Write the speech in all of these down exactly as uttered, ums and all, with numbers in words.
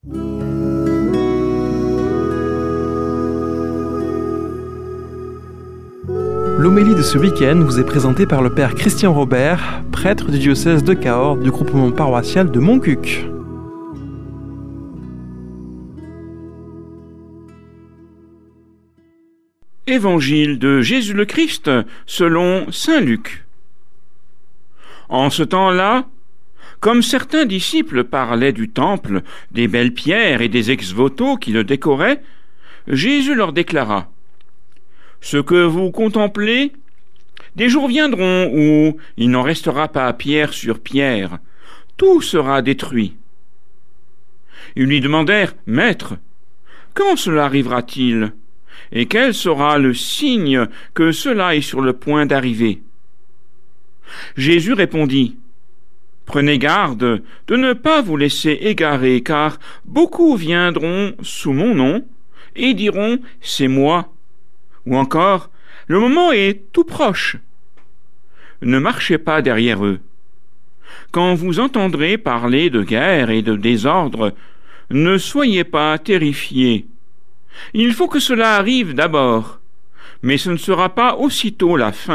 L'homélie de ce week-end vous est présentée par le père Christian Robert, prêtre du diocèse de Cahors du groupement paroissial de Montcuq. Évangile de Jésus le Christ selon saint Luc. En ce temps-là, comme certains disciples parlaient du temple, des belles pierres et des ex-voto qui le décoraient, Jésus leur déclara : « Ce que vous contemplez, des jours viendront où il n'en restera pas pierre sur pierre, tout sera détruit. » Ils lui demandèrent : « Maître, quand cela arrivera-t-il ? Et quel sera le signe que cela est sur le point d'arriver ?» Jésus répondit : « Prenez garde de ne pas vous laisser égarer, car beaucoup viendront sous mon nom et diront : c'est moi. Ou encore : le moment est tout proche. Ne marchez pas derrière eux. Quand vous entendrez parler de guerre et de désordre, ne soyez pas terrifiés. Il faut que cela arrive d'abord, mais ce ne sera pas aussitôt la fin. »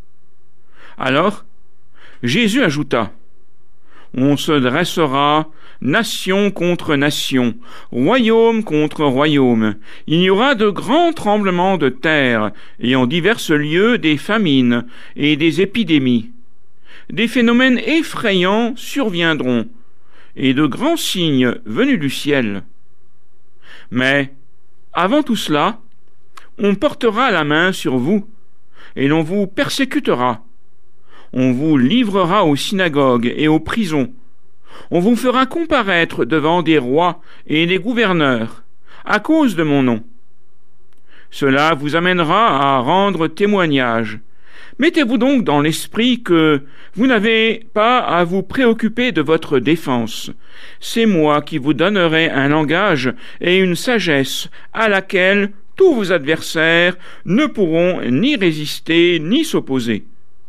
Alors, Jésus ajouta : « On se dressera nation contre nation, royaume contre royaume. Il y aura de grands tremblements de terre, et en divers lieux des famines et des épidémies. Des phénomènes effrayants surviendront, et de grands signes venus du ciel. Mais, avant tout cela, on portera la main sur vous, et l'on vous persécutera. On vous livrera aux synagogues et aux prisons. On vous fera comparaître devant des rois et des gouverneurs, à cause de mon nom. Cela vous amènera à rendre témoignage. Mettez-vous donc dans l'esprit que vous n'avez pas à vous préoccuper de votre défense. C'est moi qui vous donnerai un langage et une sagesse à laquelle tous vos adversaires ne pourront ni résister ni s'opposer.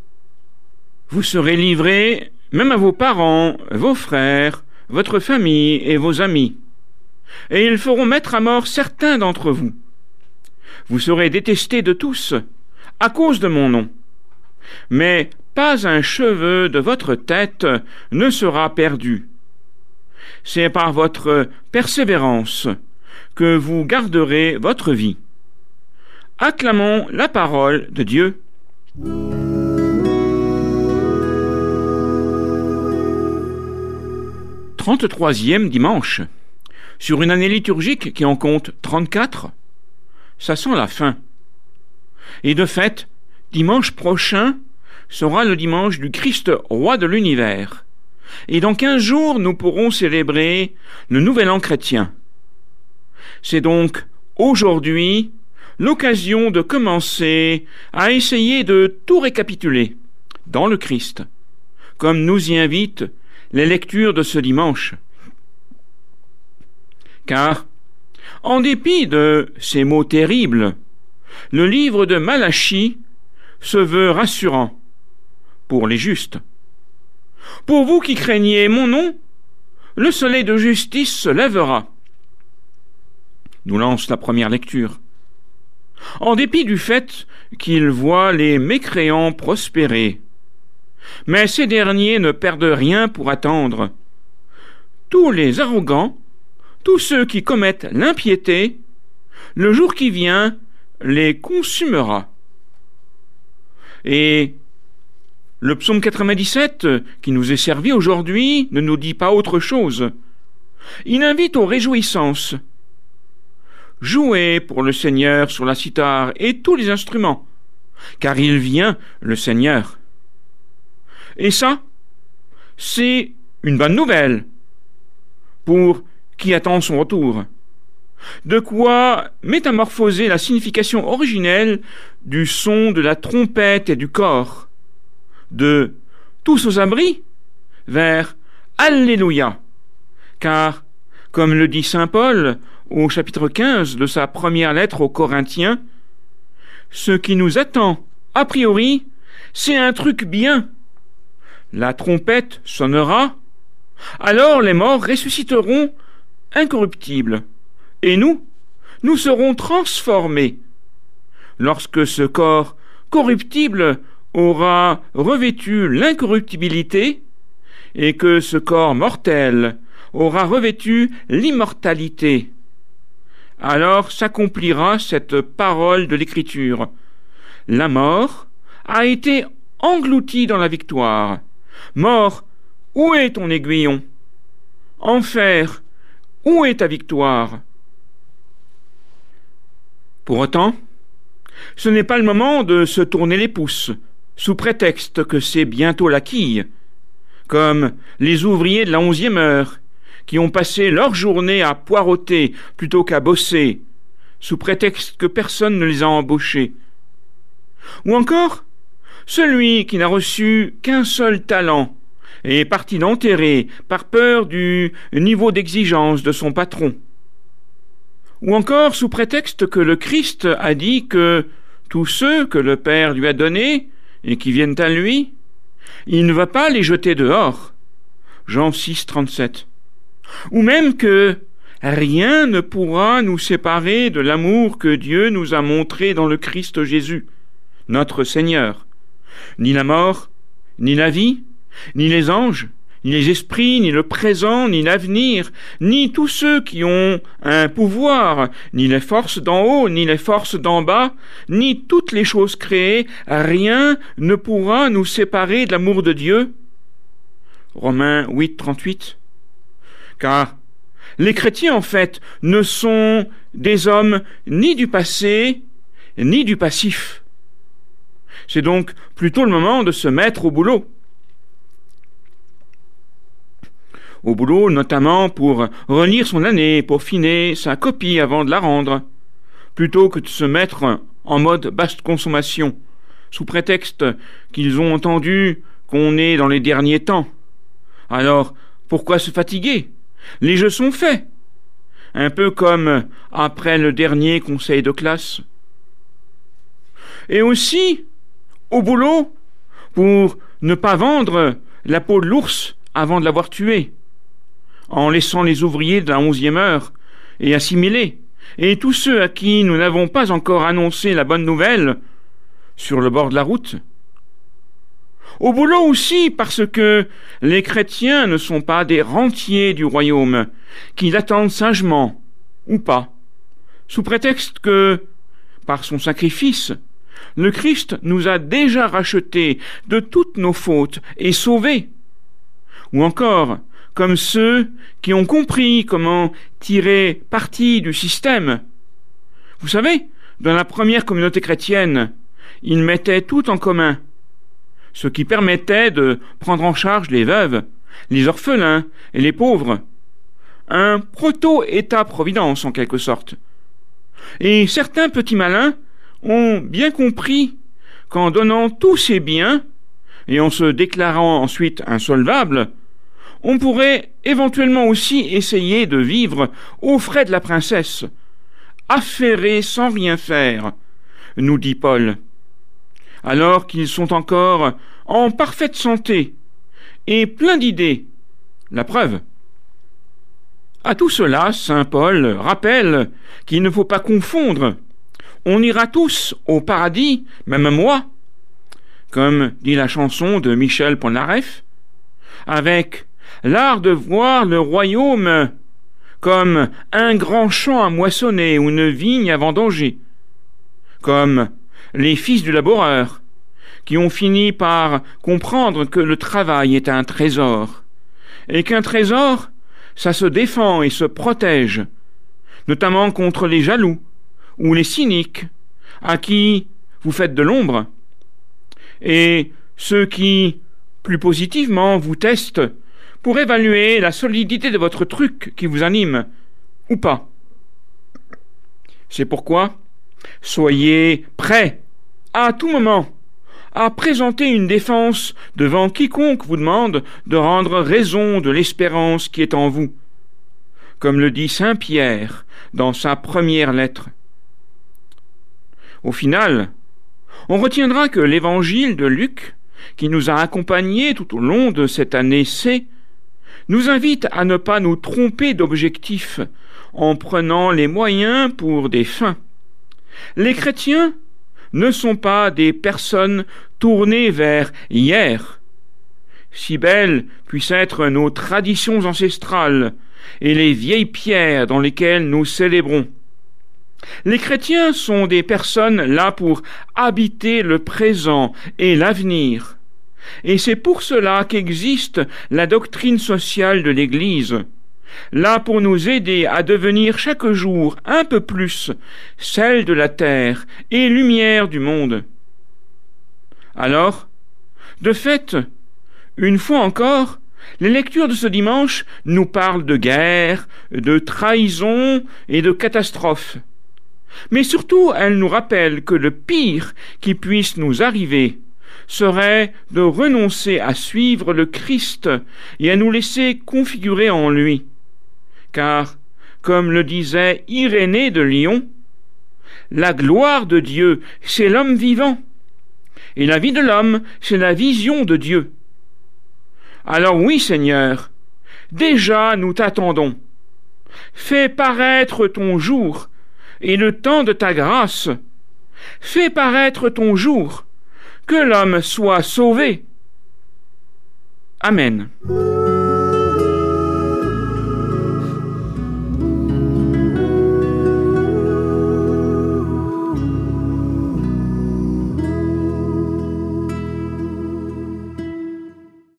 Vous serez livrés même à vos parents, vos frères, votre famille et vos amis, et ils feront mettre à mort certains d'entre vous. Vous serez détestés de tous à cause de mon nom. Mais pas un cheveu de votre tête ne sera perdu. C'est par votre persévérance que vous garderez votre vie. » Acclamons la parole de Dieu. trente-troisième dimanche. Sur une année liturgique qui en compte trente-quatre, ça sent la fin. Et de fait, dimanche prochain sera le dimanche du Christ roi de l'univers. Et dans quinze jours, nous pourrons célébrer le Nouvel An chrétien. C'est donc aujourd'hui l'occasion de commencer à essayer de tout récapituler dans le Christ, comme nous y invitent les lectures de ce dimanche. Car, en dépit de ces mots terribles, le livre de Malachie se veut rassurant pour les justes. « Pour vous qui craignez mon nom, le soleil de justice se lèvera. » nous lance la première lecture. En dépit du fait qu'il voit les mécréants prospérer, mais ces derniers ne perdent rien pour attendre. Tous les arrogants, tous ceux qui commettent l'impiété, le jour qui vient les consumera. Et le psaume quatre-vingt-dix-sept, qui nous est servi aujourd'hui, ne nous dit pas autre chose. Il invite aux réjouissances. Jouez pour le Seigneur sur la cithare et tous les instruments, car il vient, le Seigneur. Et ça, c'est une bonne nouvelle pour qui attend son retour. De quoi métamorphoser la signification originelle du son de la trompette et du cor, de « tous aux abris » vers « Alléluia », car, comme le dit saint Paul au chapitre quinze de sa première lettre aux Corinthiens, ce qui nous attend, a priori, c'est un truc bien. La trompette sonnera, alors les morts ressusciteront incorruptible, et nous, nous serons transformés lorsque ce corps corruptible aura revêtu l'incorruptibilité et que ce corps mortel aura revêtu l'immortalité. Alors s'accomplira cette parole de l'Écriture. La mort a été engloutie dans la victoire. Mort, où est ton aiguillon? Enfer, où est ta victoire? Pour autant, ce n'est pas le moment de se tourner les pouces, sous prétexte que c'est bientôt la quille, comme les ouvriers de la onzième heure, qui ont passé leur journée à poireauter plutôt qu'à bosser, sous prétexte que personne ne les a embauchés. Ou encore, celui qui n'a reçu qu'un seul talent et est parti l'enterrer par peur du niveau d'exigence de son patron. Ou encore sous prétexte que le Christ a dit que tous ceux que le Père lui a donnés et qui viennent à lui, il ne va pas les jeter dehors. Jean six, trente-sept. Ou même que rien ne pourra nous séparer de l'amour que Dieu nous a montré dans le Christ Jésus, notre Seigneur. Ni la mort, ni la vie, ni les anges, ni les esprits, ni le présent, ni l'avenir, ni tous ceux qui ont un pouvoir, ni les forces d'en haut, ni les forces d'en bas, ni toutes les choses créées, rien ne pourra nous séparer de l'amour de Dieu. Romains huit, trente-huit. Car les chrétiens, en fait, ne sont des hommes ni du passé, ni du passif. C'est donc plutôt le moment de se mettre au boulot. Au boulot, notamment pour relire son année, peaufiner sa copie avant de la rendre, plutôt que de se mettre en mode basse consommation, sous prétexte qu'ils ont entendu qu'on est dans les derniers temps. Alors, pourquoi se fatiguer? Les jeux sont faits. Un peu comme après le dernier conseil de classe. Et aussi, au boulot, pour ne pas vendre la peau de l'ours avant de l'avoir tué, en laissant les ouvriers de la onzième heure et assimilés, et tous ceux à qui nous n'avons pas encore annoncé la bonne nouvelle sur le bord de la route. Au boulot aussi, parce que les chrétiens ne sont pas des rentiers du royaume, qui l'attendent sagement, ou pas, sous prétexte que, par son sacrifice, le Christ nous a déjà rachetés de toutes nos fautes et sauvés. Ou encore, comme ceux qui ont compris comment tirer parti du système. Vous savez, dans la première communauté chrétienne, ils mettaient tout en commun, ce qui permettait de prendre en charge les veuves, les orphelins et les pauvres. Un proto-État-providence, en quelque sorte. Et certains petits malins ont bien compris qu'en donnant tous ces biens, et en se déclarant ensuite insolvables, on pourrait éventuellement aussi essayer de vivre aux frais de la princesse, affairés sans rien faire, nous dit Paul, alors qu'ils sont encore en parfaite santé et pleins d'idées. La preuve. À tout cela, saint Paul rappelle qu'il ne faut pas confondre. On ira tous au paradis, même moi, comme dit la chanson de Michel Polnareff, avec l'art de voir le royaume comme un grand champ à moissonner ou une vigne à vendanger, comme les fils du laboureur, qui ont fini par comprendre que le travail est un trésor, et qu'un trésor, ça se défend et se protège, notamment contre les jaloux ou les cyniques, à qui vous faites de l'ombre, et ceux qui, plus positivement, vous testent pour évaluer la solidité de votre truc qui vous anime, ou pas. C'est pourquoi, soyez prêts, à tout moment, à présenter une défense devant quiconque vous demande de rendre raison de l'espérance qui est en vous, comme le dit saint Pierre dans sa première lettre. Au final, on retiendra que l'évangile de Luc, qui nous a accompagnés tout au long de cette année C, nous invite à ne pas nous tromper d'objectif en prenant les moyens pour des fins. Les chrétiens ne sont pas des personnes tournées vers hier, si belles puissent être nos traditions ancestrales et les vieilles pierres dans lesquelles nous célébrons. Les chrétiens sont des personnes là pour habiter le présent et l'avenir. Et c'est pour cela qu'existe la doctrine sociale de l'Église, là pour nous aider à devenir chaque jour un peu plus celle de la terre et lumière du monde. Alors, de fait, une fois encore, les lectures de ce dimanche nous parlent de guerre, de trahison et de catastrophes. Mais surtout, elles nous rappellent que le pire qui puisse nous arriver serait de renoncer à suivre le Christ et à nous laisser configurer en lui. Car, comme le disait Irénée de Lyon, la gloire de Dieu, c'est l'homme vivant, et la vie de l'homme, c'est la vision de Dieu. Alors oui, Seigneur, déjà nous t'attendons. Fais paraître ton jour et le temps de ta grâce. Fais paraître ton jour, que l'homme soit sauvé. Amen.